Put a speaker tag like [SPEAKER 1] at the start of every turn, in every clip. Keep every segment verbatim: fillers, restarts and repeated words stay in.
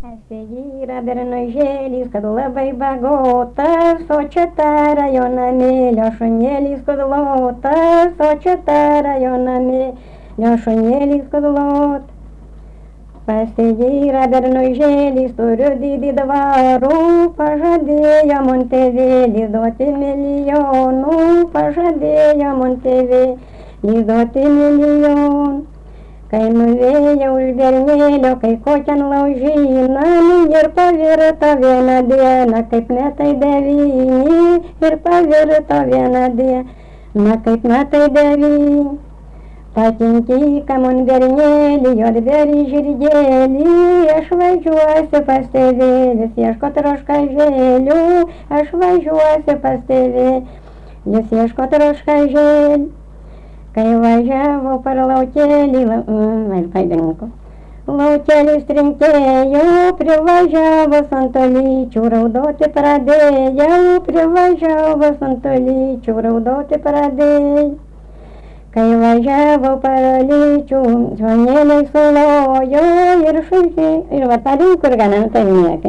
[SPEAKER 1] Yra bernožėlis, kad labai bagotas, o čia ta rajonamėlio šunėlis kudlotas, o čia ta rajonamėlio šunėlis kudlot. Pasėdėra bernožėlis, turiu didį dvarų, pažadėjo man tėvelis duoti milijonų, pažadėjo man tėvelis duoti milijonų. Kai nuvėjo už bernėlio, kai kokią laužyną, ir pavirto vieną dieną, kaip metai devyni, ir pavirto vieną dieną, kaip metai devyni. Patinkyka man bernėlį, juodberį žirgėlį, aš važiuosiu pas tėvelis, ieškot roškažėlių, aš važiuosiu pas tėvelis, ieškot roškažėlių. Kai važiavo per laukelį, mm, laukelis trinkėjo, privažiavo santolyčių, raudoti pradėjau, privažiavo santolyčių, raudoti pradėjau. Kai važiavo paralyčių, žmonėliai sulojo ir šulčiai, ir va tą link, kur gana, tai niekai.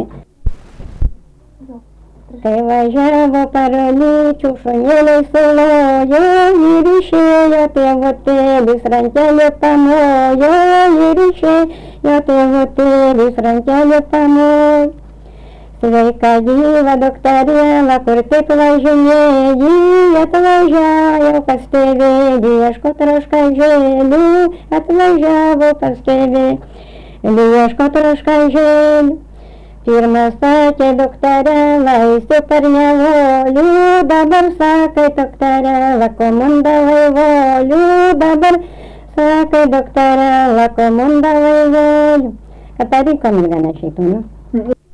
[SPEAKER 1] Kai važiavo paralyčių, šunėliai sulojo ir išėjo tėvutėlis, rankelį pamojo, ir išėjo tėvutėlis, rankelį pamojo. Sveika gyva doktorėla, kur taip važinėjai, atvažiavo pas tėvelį, ieškot roškažėlių, atvažiavo pas tėvelį, ieškot roškažėlių. Pirmas sakė doktorėla, eisiu per nevolių, dabar sakai doktorėla, ko man davai volių, dabar sakai doktorėla, ko man davai volių. Kad pavyko man gana šitų, nu?